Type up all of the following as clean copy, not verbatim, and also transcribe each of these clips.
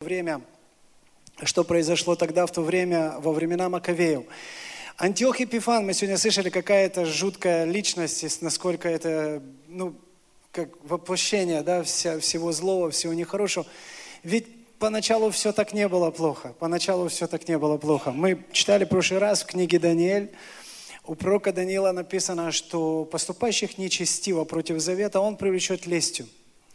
время, что произошло тогда, в то время, во времена Маковеев. Антиох Епифан, мы сегодня слышали, какая-то жуткая личность, насколько это, как воплощение, да, всего злого, всего нехорошего. Ведь поначалу все так не было плохо. Мы читали в прошлый раз в книге Даниэль, у пророка Даниила написано, что поступающих нечестиво против завета он привлечет лестью.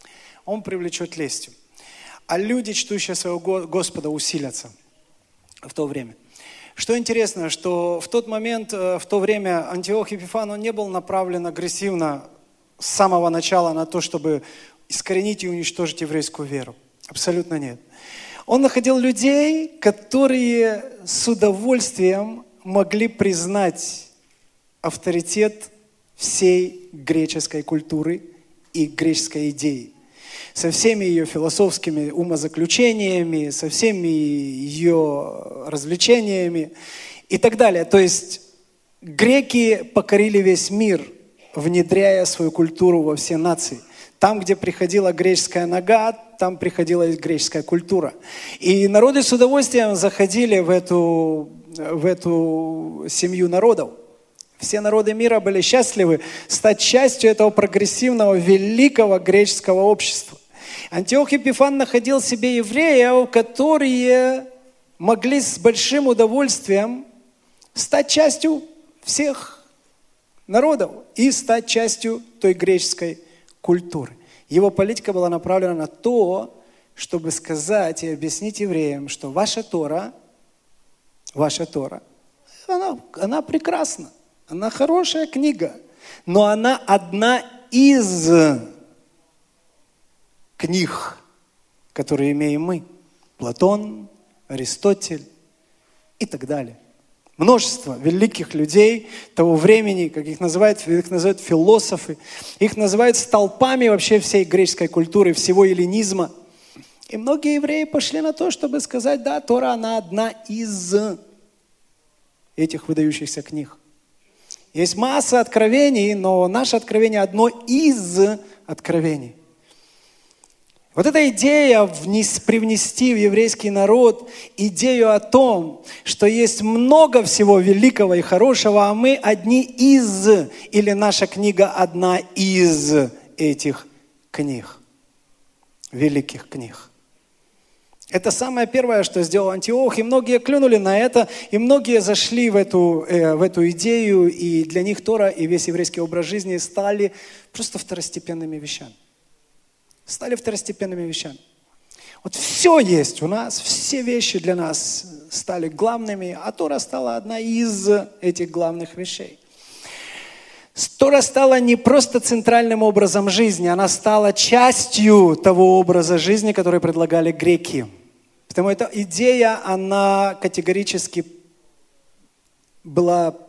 А люди, чтущие своего Господа, усилятся в то время. Что интересно, что в тот момент, в то время Антиох Епифан, он не был направлен агрессивно с самого начала на то, чтобы искоренить и уничтожить еврейскую веру. Абсолютно нет. Он находил людей, которые с удовольствием могли признать авторитет всей греческой культуры и греческой идеи. Со всеми ее философскими умозаключениями, со всеми ее развлечениями и так далее. То есть греки покорили весь мир, внедряя свою культуру во все нации. Там, где приходила греческая нога, там приходила и греческая культура. И народы с удовольствием заходили в эту семью народов. Все народы мира были счастливы стать частью этого прогрессивного, великого греческого общества. Антиох Епифан находил себе евреев, которые могли с большим удовольствием стать частью всех народов и стать частью той греческой культуры. Его политика была направлена на то, чтобы сказать и объяснить евреям, что ваша Тора, она прекрасна, она хорошая книга, но она одна из книг, которые имеем мы. Платон, Аристотель и так далее. Множество великих людей того времени, как их называют философы, их называют столпами вообще всей греческой культуры, всего эллинизма. И многие евреи пошли на то, чтобы сказать, да, Тора, она одна из этих выдающихся книг. Есть масса откровений, но наше откровение одно из откровений. Вот эта идея привнести в еврейский народ идею о том, что есть много всего великого и хорошего, а мы одни из, или наша книга одна из этих книг, великих книг. Это самое первое, что сделал Антиох, и многие клюнули на это, и многие зашли в эту идею, и для них Тора и весь еврейский образ жизни стали просто второстепенными вещами. Вот все есть у нас, все вещи для нас стали главными, а Тора стала одна из этих главных вещей. Тора стала не просто центральным образом жизни, она стала частью того образа жизни, который предлагали греки. Потому эта идея, она категорически была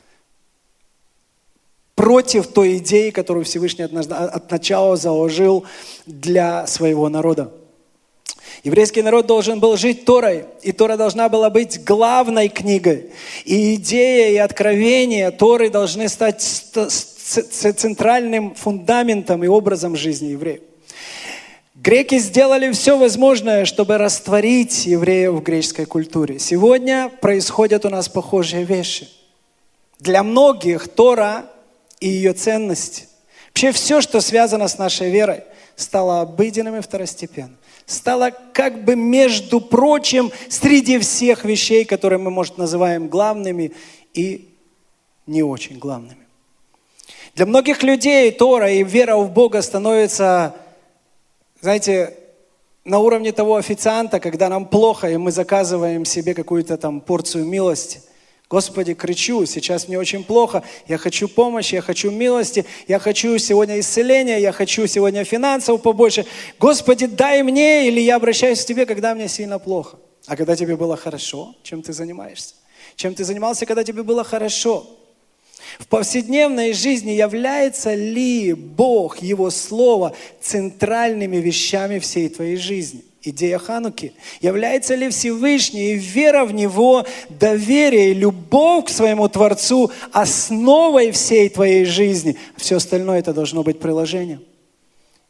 против той идеи, которую Всевышний от начала заложил для своего народа. Еврейский народ должен был жить Торой, и Тора должна была быть главной книгой. И идея и откровения Торы должны стать центральным фундаментом и образом жизни евреев. Греки сделали все возможное, чтобы растворить евреев в греческой культуре. Сегодня происходят у нас похожие вещи. Для многих Тора и ее ценности, вообще все, что связано с нашей верой, стало обыденным и второстепенным. Стало как бы между прочим среди всех вещей, которые мы, может, называем главными и не очень главными. Для многих людей Тора и вера в Бога становится, знаете, на уровне того официанта, когда нам плохо, и мы заказываем себе какую-то там порцию милости. Господи, кричу, сейчас мне очень плохо, я хочу помощи, я хочу милости, я хочу сегодня исцеления, я хочу сегодня финансов побольше. Господи, дай мне, или я обращаюсь к Тебе, когда мне сильно плохо. А когда тебе было хорошо, чем ты занимаешься? Чем ты занимался, когда тебе было хорошо? В повседневной жизни является ли Бог, Его Слово центральными вещами всей твоей жизни? Идея Хануки. Является ли Всевышний и вера в Него, доверие и любовь к своему Творцу основой всей твоей жизни? Все остальное это должно быть приложением.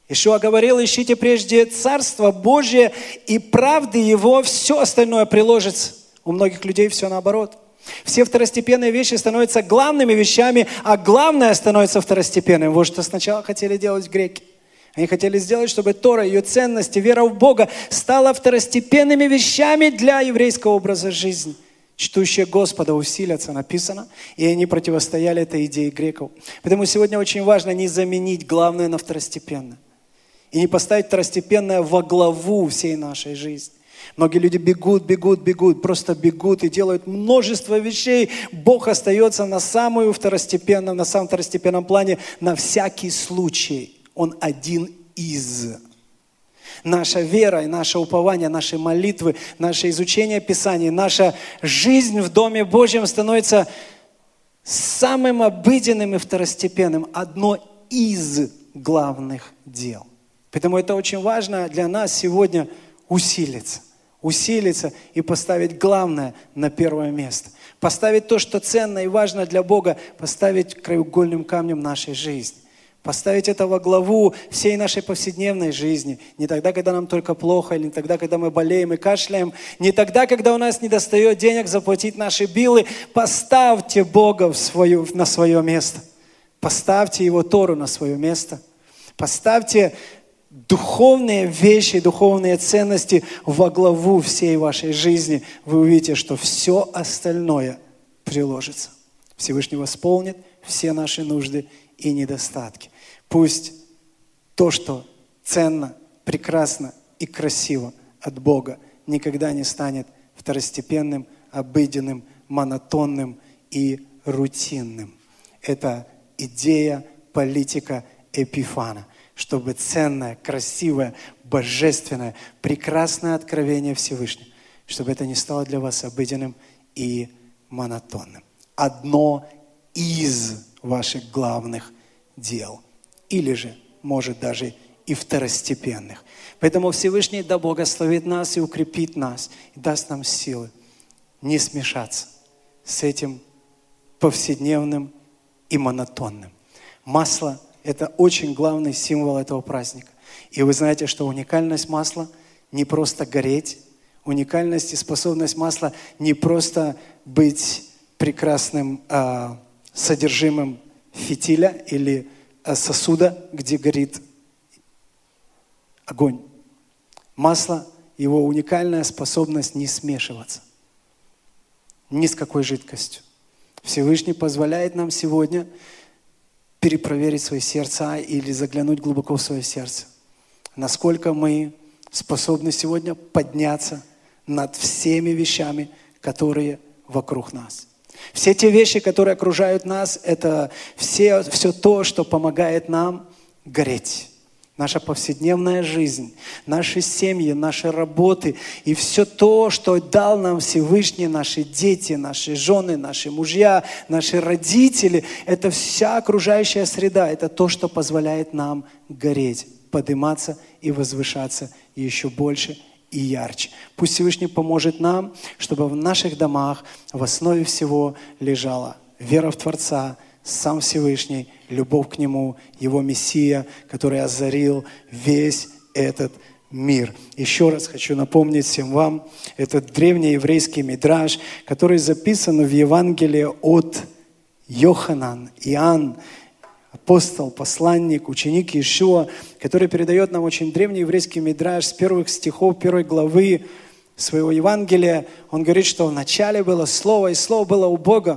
Ишуа говорил: ищите прежде Царство Божие и правды Его, все остальное приложится. У многих людей все наоборот. Все второстепенные вещи становятся главными вещами, а главное становится второстепенным. Вот что сначала хотели делать греки. Они хотели сделать, чтобы Тора, ее ценности, вера в Бога стала второстепенными вещами для еврейского образа жизни. Чтущие Господа усилятся, написано, и они противостояли этой идее греков. Поэтому сегодня очень важно не заменить главное на второстепенное. И не поставить второстепенное во главу всей нашей жизни. Многие люди бегут, просто бегут и делают множество вещей. Бог остается на самом второстепенном плане на всякий случай. Он один из. Наша вера и наше упование, наши молитвы, наше изучение Писаний, наша жизнь в Доме Божьем становится самым обыденным и второстепенным. Одно из главных дел. Поэтому это очень важно для нас сегодня усилиться и поставить главное на первое место. Поставить то, что ценно и важно для Бога, поставить краеугольным камнем нашей жизни. Поставить это во главу всей нашей повседневной жизни. Не тогда, когда нам только плохо, или не тогда, когда мы болеем и кашляем. Не тогда, когда у нас недостает денег заплатить наши биллы. Поставьте Бога на свое место. Поставьте Его Тору на свое место. Поставьте духовные вещи, духовные ценности во главу всей вашей жизни. Вы увидите, что все остальное приложится. Всевышний восполнит все наши нужды и недостатки. Пусть то, что ценно, прекрасно и красиво от Бога, никогда не станет второстепенным, обыденным, монотонным и рутинным. Это идея, политика Эпифана. Чтобы ценное, красивое, божественное, прекрасное откровение Всевышнего, чтобы это не стало для вас обыденным и монотонным. Одно из ваших главных дел. Или же, может, даже и второстепенных. Поэтому Всевышний да благословит нас и укрепит нас, и даст нам силы не смешаться с этим повседневным и монотонным. Масло – это очень главный символ этого праздника. И вы знаете, что уникальность масла не просто гореть, уникальность и способность масла не просто быть прекрасным содержимым фитиля или сосуда, где горит огонь. Масло, его уникальная способность не смешиваться ни с какой жидкостью. Всевышний позволяет нам сегодня перепроверить свои сердца или заглянуть глубоко в свое сердце. Насколько мы способны сегодня подняться над всеми вещами, которые вокруг нас. Все те вещи, которые окружают нас, это все то, что помогает нам гореть. Наша повседневная жизнь, наши семьи, наши работы и все то, что дал нам Всевышний, наши дети, наши жены, наши мужья, наши родители, это вся окружающая среда, это то, что позволяет нам гореть, подниматься и возвышаться еще больше и ярче. Пусть Всевышний поможет нам, чтобы в наших домах в основе всего лежала вера в Творца, сам Всевышний, любовь к Нему, Его Мессия, который озарил весь этот мир. Еще раз хочу напомнить всем вам этот древнееврейский мидраш, который записан в Евангелии от Йоханан, Иоанн, апостол, посланник, ученик Иешуа, который передает нам очень древний еврейский мидраш с первых стихов первой главы своего Евангелия. Он говорит, что вначале было Слово, и Слово было у Бога.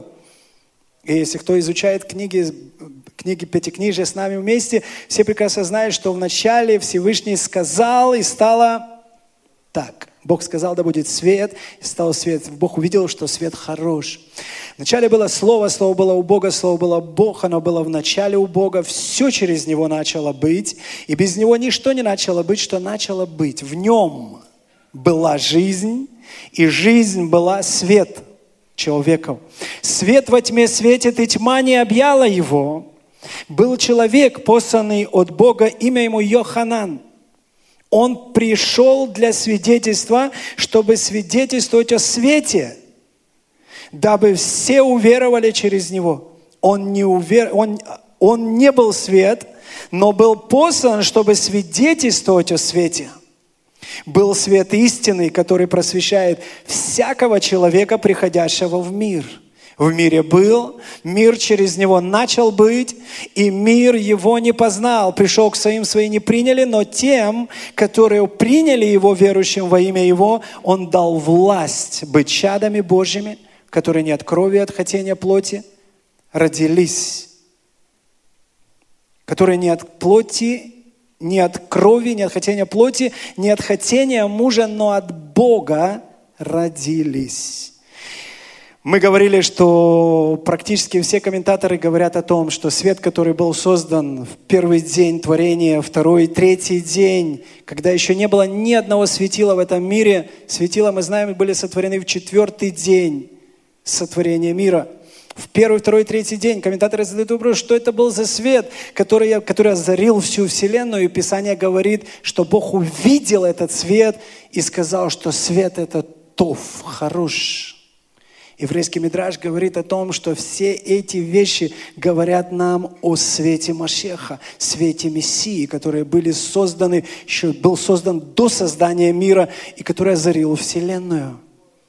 И если кто изучает книги Пятикнижия с нами вместе, все прекрасно знают, что вначале Всевышний сказал, и стало так. Бог сказал, да будет свет, и стал свет. Бог увидел, что свет хорош. Вначале было Слово, Слово было у Бога, Слово было Бог, оно было в начале у Бога, все через Него начало быть, и без Него ничто не начало быть, что начало быть. В Нем была жизнь, и жизнь была свет человеков. Свет во тьме светит, и тьма не объяла его. Был человек, посланный от Бога, имя ему Йоханан. Он пришел для свидетельства, чтобы свидетельствовать о свете, дабы все уверовали через него. Он не был свет, но был послан, чтобы свидетельствовать о свете. Был свет истины, который просвещает всякого человека, приходящего в мир. В мире был, мир через него начал быть, и мир его не познал. Пришел к своим не приняли, но тем, которые приняли его, верующим во имя его, он дал власть быть чадами Божьими, которые не от крови и от хотения плоти родились. Которые не от плоти, не от крови, не от хотения плоти, не от хотения мужа, но от Бога родились. Мы говорили, что практически все комментаторы говорят о том, что свет, который был создан в первый день творения, второй, третий день, когда еще не было ни одного светила в этом мире, светила, мы знаем, были сотворены в четвертый день сотворения мира. В первый, второй, третий день комментаторы задают вопрос, что это был за свет, который озарил всю вселенную. И Писание говорит, что Бог увидел этот свет и сказал, что свет это тов, хорош. Еврейский мидраш говорит о том, что все эти вещи говорят нам о свете Машеха, свете Мессии, который был создан до создания мира и который озарил вселенную.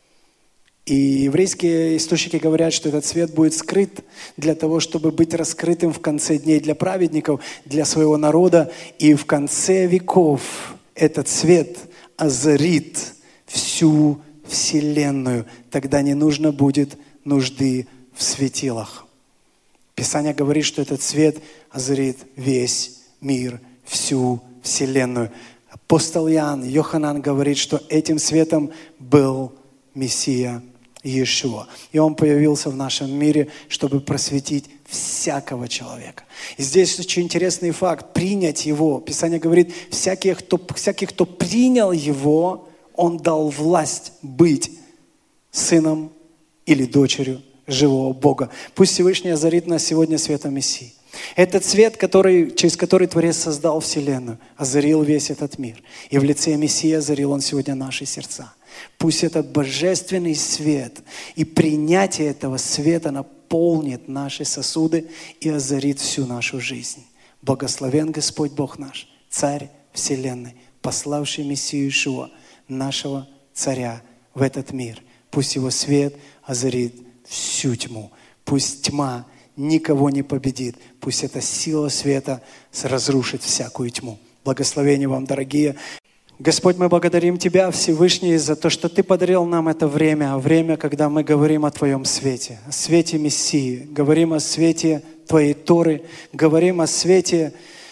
И еврейские источники говорят, что этот свет будет скрыт для того, чтобы быть раскрытым в конце дней для праведников, для своего народа. И в конце веков этот свет озарит всю вселенную. Тогда не нужно будет нужды в светилах. Писание говорит, что этот свет озарит весь мир, всю вселенную. Апостол Иоанн, Йоханан говорит, что этим светом был Мессия Иешуа. И Он появился в нашем мире, чтобы просветить всякого человека. И здесь очень интересный факт. Принять Его. Писание говорит, всяких, кто принял Его, Он дал власть быть сыном или дочерью живого Бога. Пусть Всевышний озарит нас сегодня светом Мессии. Этот свет, через который Творец создал вселенную, озарил весь этот мир. И в лице Мессии озарил Он сегодня наши сердца. Пусть этот божественный свет и принятие этого света наполнит наши сосуды и озарит всю нашу жизнь. Благословен Господь Бог наш, Царь вселенной, пославший Мессию Иешуа, нашего Царя в этот мир. Пусть Его свет озарит всю тьму. Пусть тьма никого не победит. Пусть эта сила света разрушит всякую тьму. Благословение вам, дорогие. Господь, мы благодарим Тебя, Всевышний, за то, что Ты подарил нам это время, когда мы говорим о Твоем свете, о свете Мессии, говорим о свете Твоей Торы, говорим о свете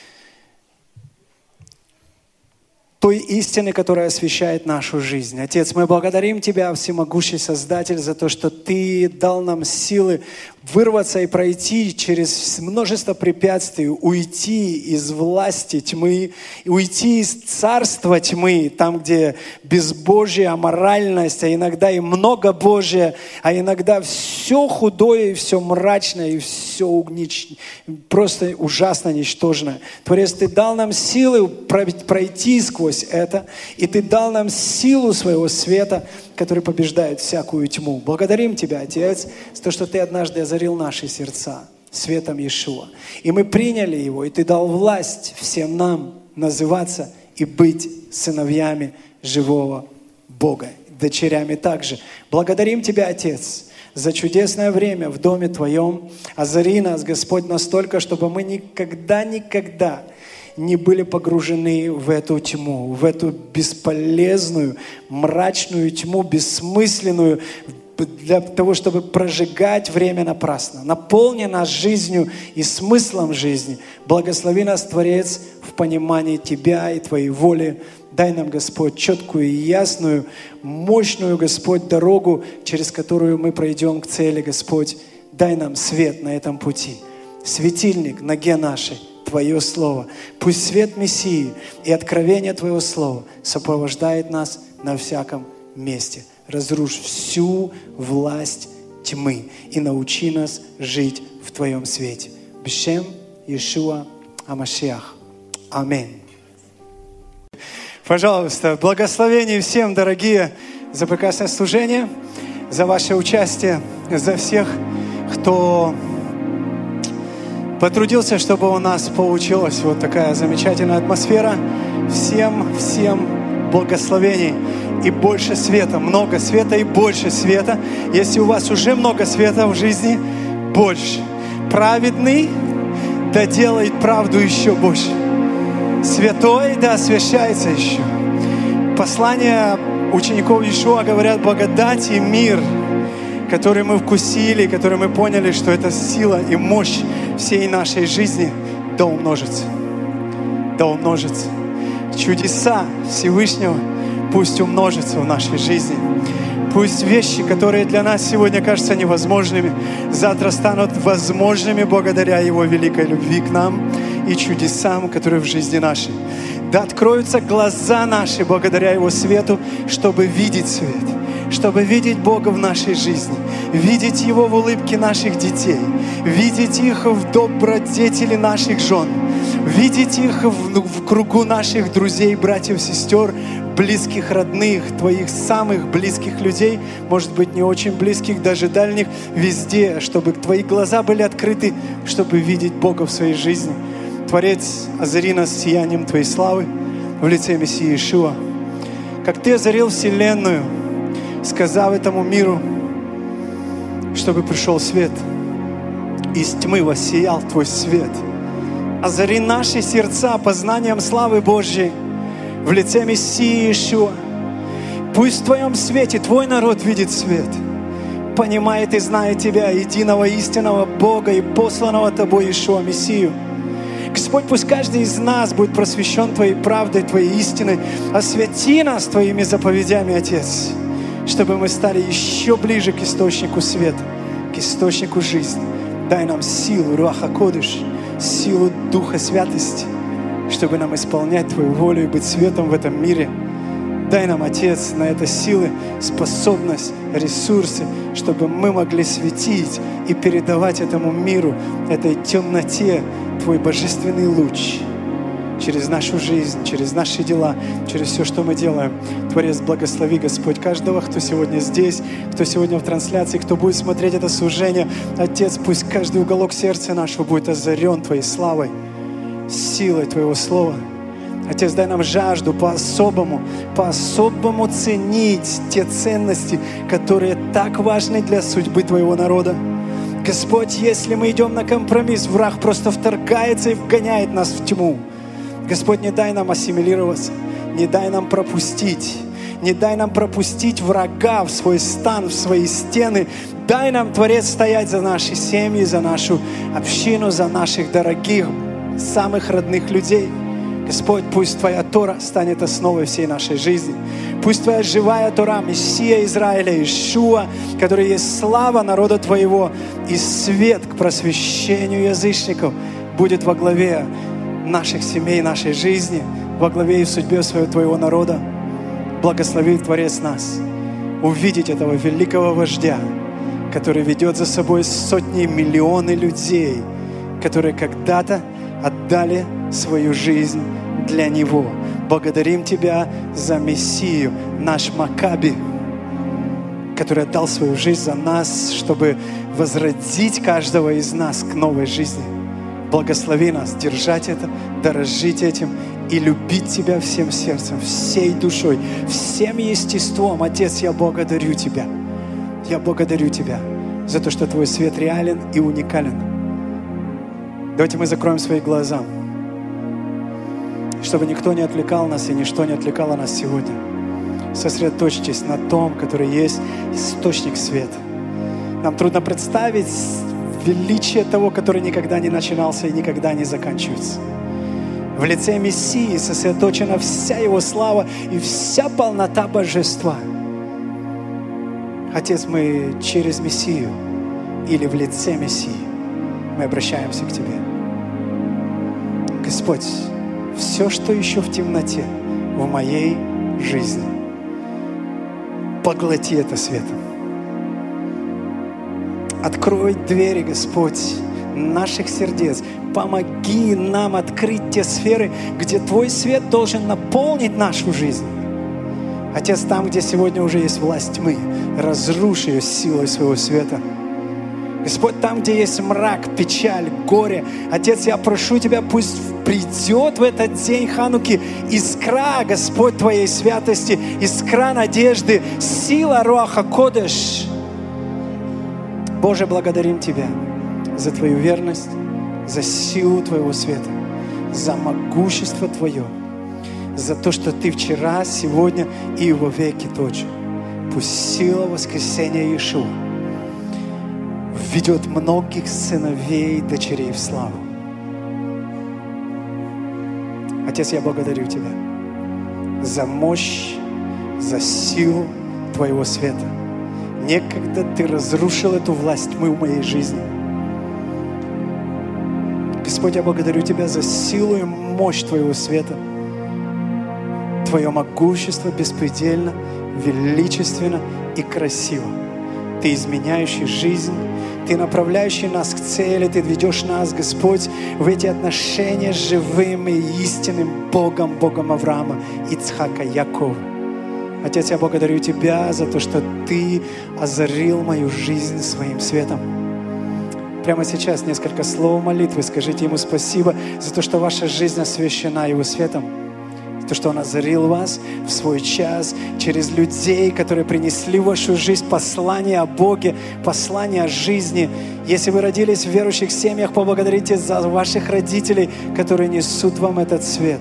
той истины, которая освещает нашу жизнь. Отец, мы благодарим Тебя, всемогущий Создатель, за то, что Ты дал нам силы вырваться и пройти через множество препятствий, уйти из власти тьмы, уйти из царства тьмы, там, где безбожие, аморальность, а иногда и многобожие, а иногда все худое, и все мрачное, и все просто ужасно ничтожное. Творец, Ты дал нам силы пройти сквозь это, и Ты дал нам силу своего света, который побеждает всякую тьму. Благодарим Тебя, Отец, за то, что Ты однажды озарил наши сердца светом Иешуа. И мы приняли Его, и Ты дал власть всем нам называться и быть сыновьями живого Бога, дочерями также. Благодарим Тебя, Отец, за чудесное время в Доме Твоем. Озари нас, Господь, настолько, чтобы мы никогда не были погружены в эту тьму, в эту бесполезную, мрачную тьму, бессмысленную, для того, чтобы прожигать время напрасно. Наполни нас жизнью и смыслом жизни. Благослови нас, Творец, в понимании Тебя и Твоей воли. Дай нам, Господь, четкую и ясную, мощную, Господь, дорогу, через которую мы пройдем к цели, Господь. Дай нам свет на этом пути. Светильник на ноге нашей. Твое Слово. Пусть свет Мессии и откровение Твоего Слова сопровождает нас на всяком месте. Разрушь всю власть тьмы и научи нас жить в Твоем свете. Бешем Иешуа Амашиах. Аминь. Пожалуйста, благословение всем, дорогие, за прекрасное служение, за ваше участие, за всех, кто потрудился, чтобы у нас получилась вот такая замечательная атмосфера. Всем благословений и больше света, много света и больше света. Если у вас уже много света в жизни, больше. Праведный да делает правду еще больше. Святой да освящается еще. Послания учеников Иешуа говорят: благодать и мир, который мы вкусили, который мы поняли, что это сила и мощь всей нашей жизни, да умножится. Да умножится. Чудеса Всевышнего пусть умножатся в нашей жизни. Пусть вещи, которые для нас сегодня кажутся невозможными, завтра станут возможными благодаря Его великой любви к нам и чудесам, которые в жизни нашей. Да откроются глаза наши благодаря Его свету, чтобы видеть свет, чтобы видеть Бога в нашей жизни, видеть Его в улыбке наших детей, видеть их в добродетели наших жен, видеть их в кругу наших друзей, братьев, сестер, близких, родных, Твоих самых близких людей, может быть, не очень близких, даже дальних, везде, чтобы Твои глаза были открыты, чтобы видеть Бога в своей жизни. Творец, озари нас сиянием Твоей славы в лице Мессии Иешуа. Как Ты озарил вселенную, сказав этому миру, чтобы пришел свет, из тьмы воссиял Твой свет. Озари наши сердца познанием славы Божьей в лице Мессии Иешуа. Пусть в Твоем свете Твой народ видит свет, понимает и знает Тебя, единого истинного Бога и посланного Тобой Иешуа Мессию. Господь, пусть каждый из нас будет просвещен Твоей правдой, Твоей истиной. Освети нас Твоими заповедями, Отец, чтобы мы стали еще ближе к источнику света, к источнику жизни. Дай нам силу, Руах ха-Кодеш, силу Духа Святости, чтобы нам исполнять Твою волю и быть светом в этом мире. Дай нам, Отец, на это силы, способность, ресурсы, чтобы мы могли светить и передавать этому миру, этой темноте, Твой божественный луч через нашу жизнь, через наши дела, через все, что мы делаем. Творец, благослови, Господь, каждого, кто сегодня здесь, кто сегодня в трансляции, кто будет смотреть это служение. Отец, пусть каждый уголок сердца нашего будет озарен Твоей славой, силой Твоего Слова. Отец, дай нам жажду по-особому ценить те ценности, которые так важны для судьбы Твоего народа. Господь, если мы идем на компромисс, враг просто вторгается и вгоняет нас в тьму. Господь, не дай нам ассимилироваться, не дай нам пропустить, не дай нам пропустить врага в свой стан, в свои стены. Дай нам, Творец, стоять за наши семьи, за нашу общину, за наших дорогих, самых родных людей. Господь, пусть Твоя Тора станет основой всей нашей жизни. Пусть Твоя живая Тора, Мессия Израиля, Иешуа, который есть слава народа Твоего и свет к просвещению язычников, будет во главе наших семей, нашей жизни, во главе и в судьбе Твоего народа. Благослови, Творец, нас увидеть этого великого вождя, который ведет за собой сотни, миллионы людей, которые когда-то отдали свою жизнь для Него. Благодарим Тебя за Мессию, наш Макаби, который отдал свою жизнь за нас, чтобы возродить каждого из нас к новой жизни. Благослови нас держать это, дорожить этим и любить Тебя всем сердцем, всей душой, всем естеством. Отец, я благодарю Тебя. Я благодарю Тебя за то, что Твой свет реален и уникален. Давайте мы закроем свои глаза, чтобы никто не отвлекал нас и ничто не отвлекало нас сегодня. Сосредоточьтесь на том, который есть источник света. Нам трудно представить величие того, который никогда не начинался и никогда не заканчивается. В лице Мессии сосредоточена вся Его слава и вся полнота Божества. Отец, мы через Мессию или в лице Мессии мы обращаемся к Тебе. Господь, все, что еще в темноте в моей жизни, поглоти это светом. Открой двери, Господь, наших сердец. Помоги нам открыть те сферы, где Твой свет должен наполнить нашу жизнь. Отец, там, где сегодня уже есть власть тьмы, разруши ее силой своего света. Господь, там, где есть мрак, печаль, горе, Отец, я прошу Тебя, пусть придет в этот день Хануки искра, Господь, Твоей святости, искра надежды, сила Руаха Кодеш. Боже, благодарим Тебя за Твою верность, за силу Твоего света, за могущество Твое, за то, что Ты вчера, сегодня и во веки тот же. Пусть сила воскресения Иешуа ведет многих сыновей и дочерей в славу. Отец, я благодарю Тебя за мощь, за силу Твоего света. Некогда Ты разрушил эту власть тьмы в моей жизни. Господь, я благодарю Тебя за силу и мощь Твоего света. Твое могущество беспредельно, величественно и красиво. Ты изменяющий жизнь, Ты направляющий нас к цели, Ты ведешь нас, Господь, в эти отношения с живым и истинным Богом, Богом Авраама, Ицхака, Якова. Отец, я благодарю Тебя за то, что Ты озарил мою жизнь своим светом. Прямо сейчас несколько слов молитвы. Скажите Ему спасибо за то, что ваша жизнь освящена Его светом. То, что Он озарил вас в свой час через людей, которые принесли в вашу жизнь послание о Боге, послание о жизни. Если вы родились в верующих семьях, поблагодарите за ваших родителей, которые несут вам этот свет.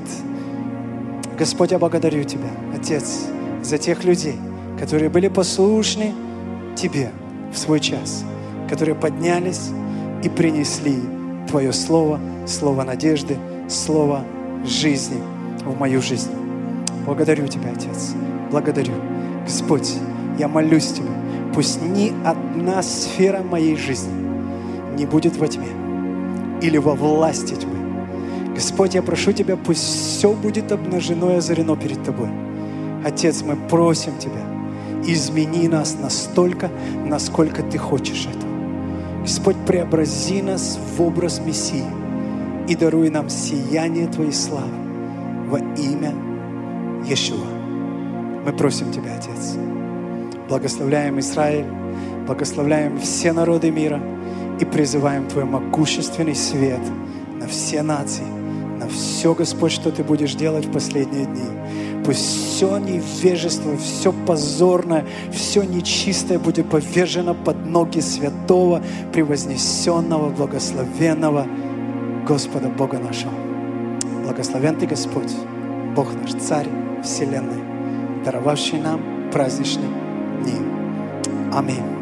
Господь, я благодарю Тебя, Отец, за тех людей, которые были послушны Тебе в свой час, которые поднялись и принесли Твое Слово, Слово надежды, Слово жизни в мою жизнь. Благодарю Тебя, Отец. Благодарю. Господь, я молюсь Тебе, пусть ни одна сфера моей жизни не будет во тьме или во власти тьмы. Господь, я прошу Тебя, пусть все будет обнажено и озарено перед Тобой. Отец, мы просим Тебя, измени нас настолько, насколько Ты хочешь этого. Господь, преобрази нас в образ Мессии и даруй нам сияние Твоей славы во имя Иешуа. Мы просим Тебя, Отец. Благословляем Израиль, благословляем все народы мира и призываем Твой могущественный свет на все нации, на все, Господь, что Ты будешь делать в последние дни. Пусть все невежество, все позорное, все нечистое будет повержено под ноги святого, превознесенного, благословенного Господа Бога нашего. Благословен Ты, Господь, Бог наш, Царь вселенной, даровавший нам праздничные дни. Аминь.